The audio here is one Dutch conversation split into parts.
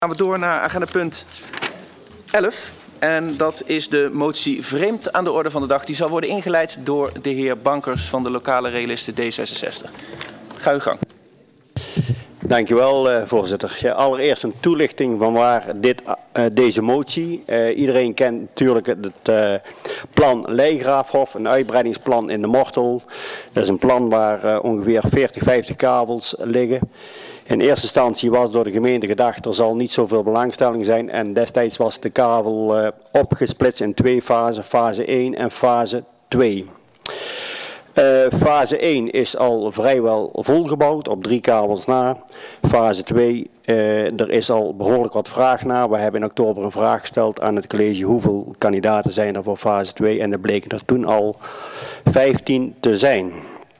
Gaan we door naar agenda punt 11. En dat is de motie vreemd aan de orde van de dag. Die zal worden ingeleid door de heer Bankers van de lokale realisten D66. Ga uw gang. Dank u wel, voorzitter. Ja, allereerst een toelichting van waar deze motie. Iedereen kent natuurlijk het plan Leijgraafhof, een uitbreidingsplan in de Mortel. Dat is een plan waar ongeveer 40-50 kabels liggen. In eerste instantie was door de gemeente gedacht, er zal niet zoveel belangstelling zijn. En destijds was de kabel opgesplitst in twee fasen, fase 1 en fase 2. Fase 1 is al vrijwel volgebouwd, op 3 kabels na. Fase 2, er is al behoorlijk wat vraag naar. We hebben in oktober een vraag gesteld aan het college hoeveel kandidaten zijn er voor fase 2. En er bleken er toen al 15 te zijn.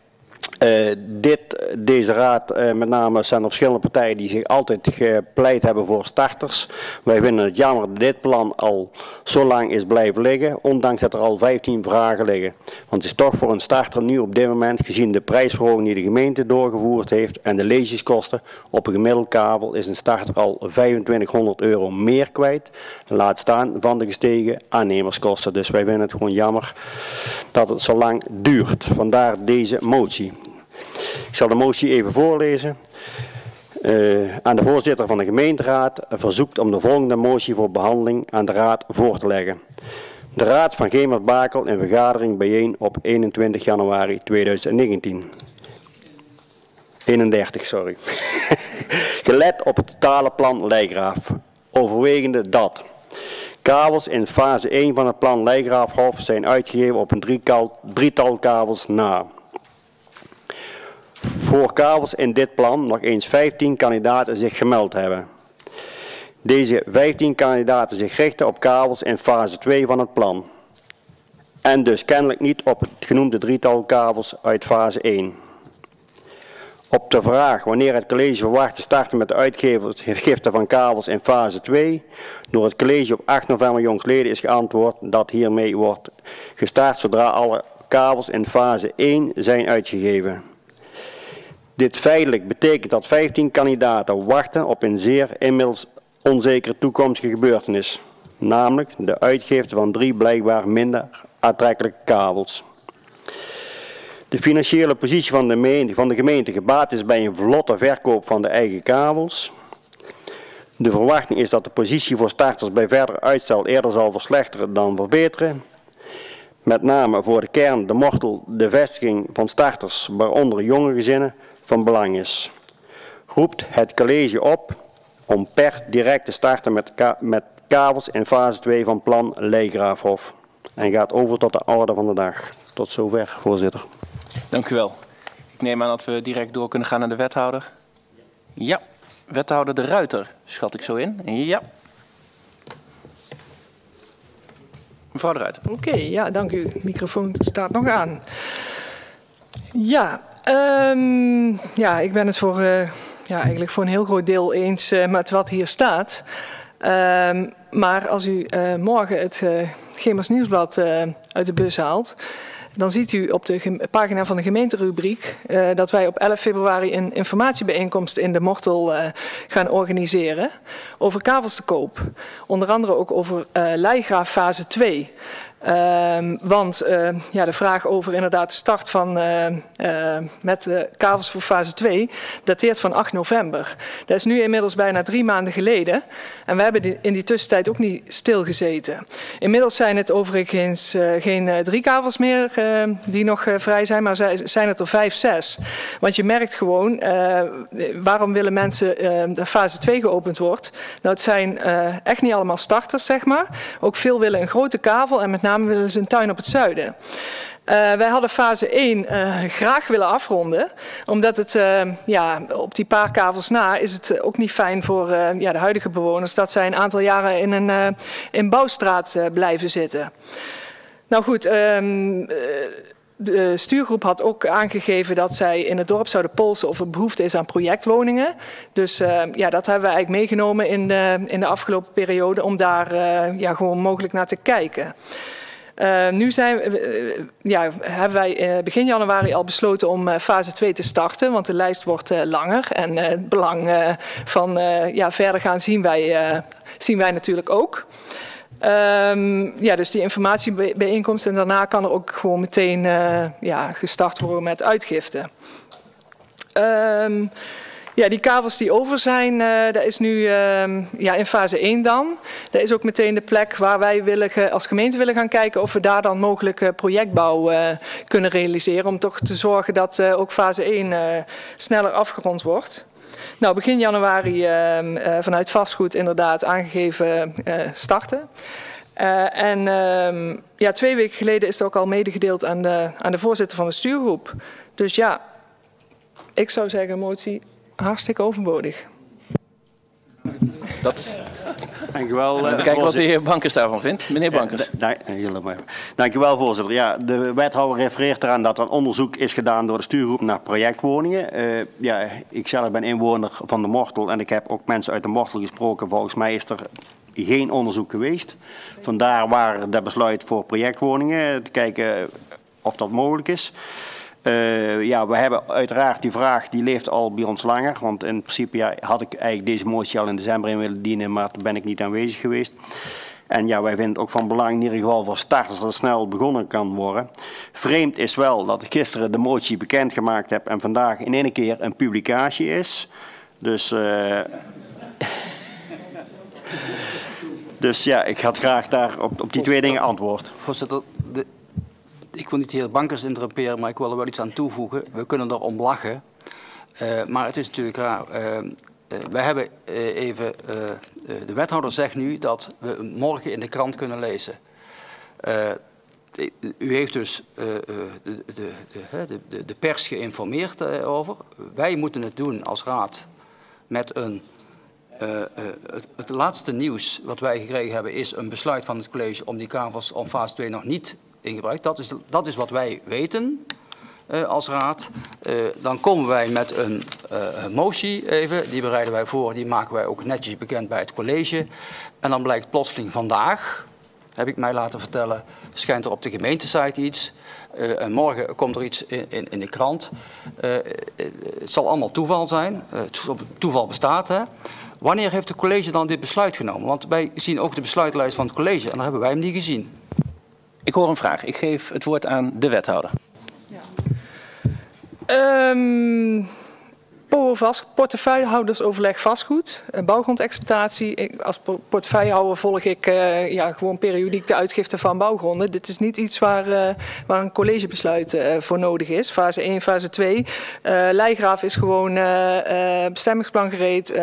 Deze raad, met name zijn er verschillende partijen die zich altijd gepleit hebben voor starters. Wij vinden het jammer dat dit plan al zo lang is blijven liggen, ondanks dat er al 15 vragen liggen. Want het is toch voor een starter nu op dit moment, gezien de prijsverhoging die de gemeente doorgevoerd heeft en de leasekosten op een gemiddeld kabel, is een starter al 2500 euro meer kwijt. Laat staan van de gestegen aannemerskosten. Dus wij vinden het gewoon jammer dat het zo lang duurt. Vandaar deze motie. Ik zal de motie even voorlezen. Aan de voorzitter van de gemeenteraad verzoekt om de volgende motie voor behandeling aan de raad voor te leggen. De raad van Gemert-Bakel in vergadering bijeen op 21 januari 2019. 31, sorry. Gelet op het totale plan Leijgraaf. Overwegende dat kabels in fase 1 van het plan Leijgraafhof zijn uitgegeven op een drietal kabels na. Voor kabels in dit plan nog eens 15 kandidaten zich gemeld hebben. Deze 15 kandidaten zich richten op kabels in fase 2 van het plan. En dus kennelijk niet op het genoemde drietal kabels uit fase 1. Op de vraag wanneer het college verwacht te starten met de uitgifte van kabels in fase 2, door het college op 8 november jongstleden is geantwoord dat hiermee wordt gestart zodra alle kabels in fase 1 zijn uitgegeven. Dit feitelijk betekent dat 15 kandidaten wachten op een zeer inmiddels onzekere toekomstige gebeurtenis, namelijk de uitgifte van 3 blijkbaar minder aantrekkelijke kabels. De financiële positie van de gemeente gebaat is bij een vlotte verkoop van de eigen kabels. De verwachting is dat de positie voor starters bij verder uitstel eerder zal verslechteren dan verbeteren. Met name voor de kern, de Mortel, de vestiging van starters, waaronder jonge gezinnen, van belang is. Roept het college op om per direct te starten met kabels in fase 2 van plan Leijgraafhof. En gaat over tot de orde van de dag. Tot zover, voorzitter. Dank u wel. Ik neem aan dat we direct door kunnen gaan naar de wethouder. Ja, wethouder De Ruiter, schat ik zo in. Ja. Mevrouw De Ruiter. Oké, ja, dank u. De microfoon staat nog aan. Ja, ik ben het eigenlijk voor een heel groot deel eens met wat hier staat. Maar als u morgen het Gemers Nieuwsblad uit de bus haalt, dan ziet u op de pagina van de gemeenterubriek dat wij op 11 februari een informatiebijeenkomst in de Mortel gaan organiseren over kabels te koop. Onder andere ook over Leijgraaf fase 2. Want de vraag over inderdaad de start van met de kabels voor fase 2 dateert van 8 november. Dat is nu inmiddels bijna 3 maanden geleden. En we hebben in die tussentijd ook niet stilgezeten. Inmiddels zijn het overigens geen 3 kabels meer die nog vrij zijn, maar zijn het er 5, 6. Want je merkt gewoon, waarom willen mensen de fase 2 geopend wordt? Nou, het zijn echt niet allemaal starters, zeg maar. Ook veel willen een grote kabel en met name willen ze een tuin op het zuiden. Wij hadden fase 1 graag willen afronden, omdat het op die paar kabels na is het ook niet fijn voor de huidige bewoners dat zij een aantal jaren in een bouwstraat blijven zitten. Nou goed, de stuurgroep had ook aangegeven dat zij in het dorp zouden polsen of er behoefte is aan projectwoningen. Dus dat hebben we eigenlijk meegenomen in de afgelopen periode om daar gewoon mogelijk naar te kijken. Nu hebben wij begin januari al besloten om fase 2 te starten, want de lijst wordt langer. En het belang van verder gaan zien wij natuurlijk ook. Dus die informatiebijeenkomst en daarna kan er ook gewoon meteen gestart worden met uitgifte. Die kavels die over zijn, dat is nu in fase 1 dan. Dat is ook meteen de plek waar wij als gemeente willen gaan kijken of we daar dan mogelijk projectbouw kunnen realiseren. Om toch te zorgen dat ook fase 1 sneller afgerond wordt. Nou, begin januari vanuit vastgoed inderdaad aangegeven starten. 2 weken geleden is het ook al medegedeeld aan de voorzitter van de stuurgroep. Dus ja, ik zou zeggen motie hartstikke overbodig. Dank u wel. We kijken wat de heer Bankers daarvan vindt. Meneer Bankers. Dank u wel, voorzitter. Ja, de wethouder refereert eraan dat er een onderzoek is gedaan door de stuurgroep naar projectwoningen. Ik zelf ben inwoner van de Mortel en ik heb ook mensen uit de Mortel gesproken. Volgens mij is er geen onderzoek geweest. Vandaar waar de besluit voor projectwoningen, te kijken of dat mogelijk is. We hebben uiteraard die vraag, die leeft al bij ons langer. Want in principe had ik eigenlijk deze motie al in december in willen dienen, maar toen ben ik niet aanwezig geweest. En wij vinden het ook van belang in ieder geval voor starters dat het snel begonnen kan worden. Vreemd is wel dat ik gisteren de motie bekendgemaakt heb en vandaag in één keer een publicatie is. Dus ik had graag daar op die twee dingen antwoord. Voorzitter, ik wil niet de heer Bankers interrumperen, maar ik wil er wel iets aan toevoegen. We kunnen erom lachen, maar het is natuurlijk raar. Wij hebben de wethouder zegt nu dat we morgen in de krant kunnen lezen. U heeft dus de pers geïnformeerd over. Wij moeten het doen als raad met het laatste nieuws wat wij gekregen hebben is een besluit van het college om die kavels om fase 2 nog niet in gebruik. Dat is wat wij weten als raad. Dan komen wij met een motie even, die bereiden wij voor, die maken wij ook netjes bekend bij het college. En dan blijkt plotseling vandaag, heb ik mij laten vertellen, schijnt er op de gemeentesite iets. En morgen komt er iets in de krant. Het zal allemaal toeval zijn. Toeval bestaat, hè. Wanneer heeft het college dan dit besluit genomen? Want wij zien ook de besluitlijst van het college en dan hebben wij hem niet gezien. Ik hoor een vraag. Ik geef het woord aan de wethouder. Portefeuillehoudersoverleg vastgoed, bouwgrondexploitatie. Als portefeuillehouder volg ik gewoon periodiek de uitgifte van bouwgronden. Dit is niet iets waar een collegebesluit voor nodig is. Fase 1, fase 2. Lijgraaf is gewoon bestemmingsplan gereed,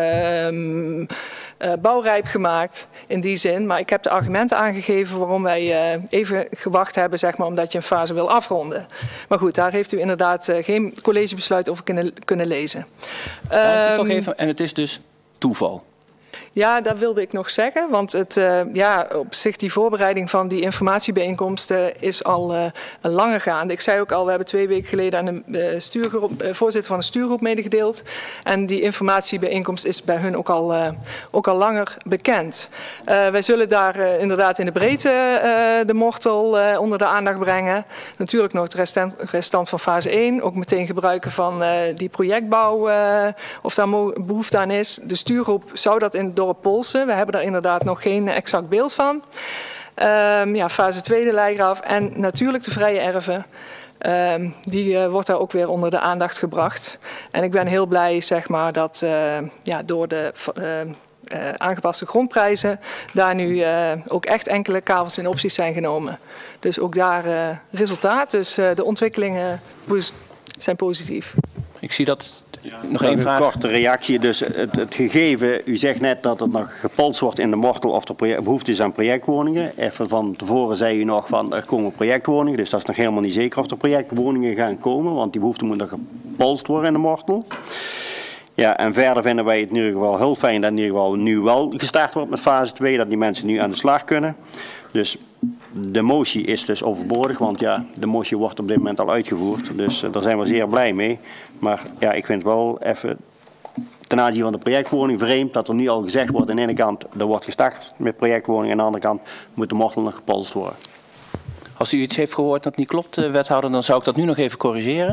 bouwrijp gemaakt in die zin. Maar ik heb de argumenten aangegeven waarom wij even gewacht hebben, zeg maar, omdat je een fase wil afronden. Maar goed, daar heeft u inderdaad geen collegebesluit over kunnen lezen. Toch even, en het is dus toeval. Ja, dat wilde ik nog zeggen, want op zich die voorbereiding van die informatiebijeenkomsten is al langer gaande. Ik zei ook al, we hebben 2 weken geleden aan de voorzitter van de stuurgroep medegedeeld. En die informatiebijeenkomst is bij hun ook al langer bekend. Wij zullen daar inderdaad in de breedte de Mortel onder de aandacht brengen. Natuurlijk nog het restant van fase 1. Ook meteen gebruiken van die projectbouw, of daar behoefte aan is. De stuurgroep zou dat in het dorp polsen. We hebben daar inderdaad nog geen exact beeld van. Fase 2 de lijgraaf en natuurlijk de vrije erven. Die wordt daar ook weer onder de aandacht gebracht. En ik ben heel blij, zeg maar, dat door de aangepaste grondprijzen daar nu ook echt enkele kavels in opties zijn genomen. Dus ook daar resultaat. Dus de ontwikkelingen zijn positief. Ik zie dat. Nog één vraag. Een korte reactie. Dus het gegeven, u zegt net dat het nog gepolst wordt in de Mortel of er behoefte is aan projectwoningen. Even van tevoren zei u nog van er komen projectwoningen. Dus dat is nog helemaal niet zeker of er projectwoningen gaan komen. Want die behoefte moet nog gepolst worden in de Mortel. Ja, en verder vinden wij het in ieder geval heel fijn dat in ieder geval nu wel gestart wordt met fase 2. Dat die mensen nu aan de slag kunnen. Dus de motie is dus overbodig, want de motie wordt op dit moment al uitgevoerd. Dus daar zijn we zeer blij mee. Maar ik vind wel even ten aanzien van de projectwoning vreemd dat er nu al gezegd wordt aan de ene kant er wordt gestart met projectwoning en aan de andere kant moet de Mortel nog gepolst worden. Als u iets heeft gehoord dat niet klopt, wethouder, dan zou ik dat nu nog even corrigeren.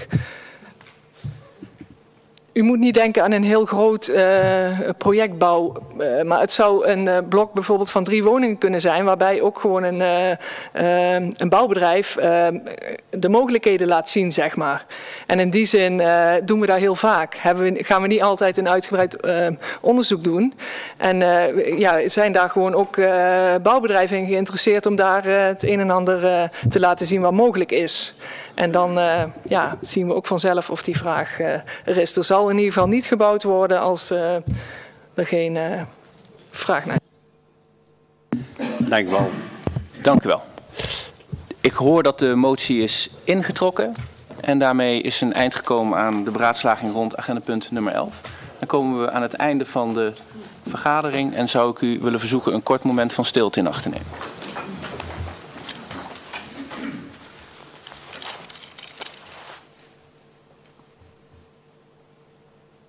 U moet niet denken aan een heel groot projectbouw, maar het zou een blok bijvoorbeeld van 3 woningen kunnen zijn, waarbij ook gewoon een bouwbedrijf de mogelijkheden laat zien, zeg maar. En in die zin doen we dat heel vaak. Gaan we niet altijd een uitgebreid onderzoek doen. En zijn daar gewoon ook bouwbedrijven in geïnteresseerd om daar het een en ander te laten zien wat mogelijk is. En dan zien we ook vanzelf of die vraag er is. Er zal in ieder geval niet gebouwd worden als er geen vraag naar is. Dank u wel. Dank u wel. Ik hoor dat de motie is ingetrokken. En daarmee is een eind gekomen aan de beraadslaging rond agendapunt nummer 11. Dan komen we aan het einde van de vergadering. En zou ik u willen verzoeken een kort moment van stilte in acht te nemen.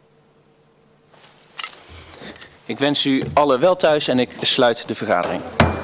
Ik wens u allen wel thuis en ik sluit de vergadering.